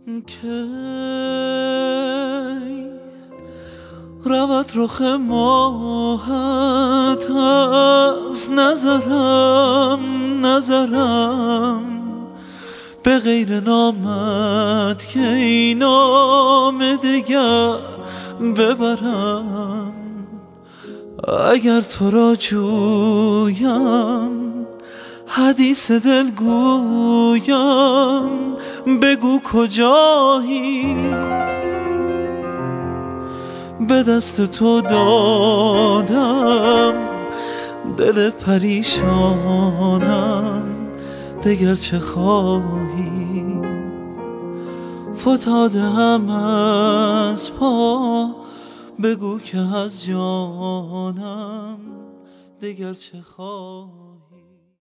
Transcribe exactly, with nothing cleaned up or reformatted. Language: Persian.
کی رود رخ ماهت از نظرم نظرم به غیر نامت که این نام دگر ببرم. اگر تو را جویم حدیث دل گویم بگو کجایی. به دست تو دادم دل پریشانم دگر چه خواهی. فتاده هم از پا بگو که از جانم دگر چه خواهی.